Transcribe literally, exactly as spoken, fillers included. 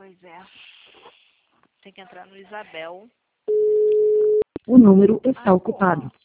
Pois é. Tem que entrar no Isabel. O número está Ah, ocupado.